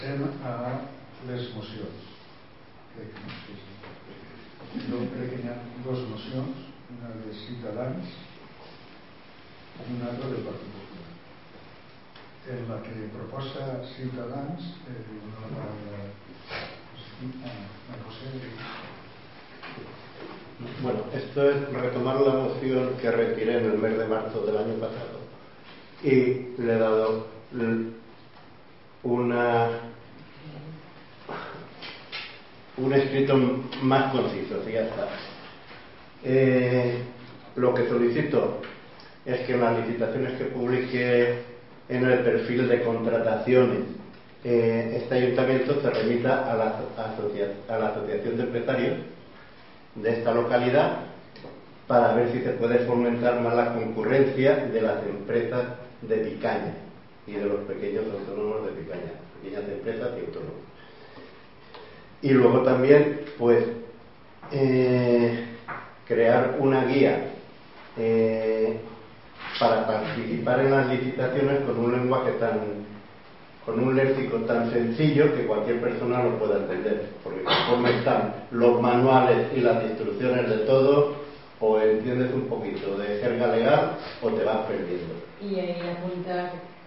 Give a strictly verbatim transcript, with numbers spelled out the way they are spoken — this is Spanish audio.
a les mocions. Crec que no sé si... Jo crec que hi ha dues mocions, una de Ciutadans i una altra del Partit Popular. En la que proposa Ciutadans, eh, la paraula a José. Bueno, esto es retomar la moción que retiré en el mes de marzo del año pasado y le he dado una un escrito más conciso, así ya está. Eh, lo que solicito es que en las licitaciones que publique en el perfil de contrataciones eh, este ayuntamiento se remita a la, asocia, a la asociación de empresarios de esta localidad para ver si se puede fomentar más la concurrencia de las empresas de picaña y de los pequeños autónomos de picaña, pequeñas empresas y autónomos. Y luego también, pues, eh, crear una guía eh, para participar en las licitaciones con un lenguaje tan, con un léxico tan sencillo que cualquier persona lo pueda entender, porque conforme están los manuales y las instrucciones de todo, o entiendes un poquito de jerga legal o te vas perdiendo. Y ahí apuntar